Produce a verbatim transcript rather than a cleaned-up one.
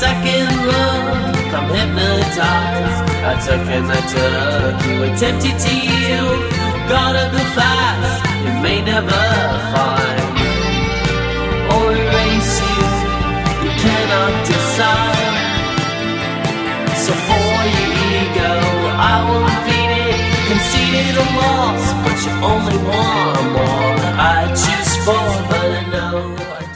second look, I'm hypnotized. I took and I took you, attempted to yield. Gotta go fast, you may never find or erase you, you cannot decide. So for your ego, I will defeat it, conceded a loss, but you only want more. I choose four, but I know I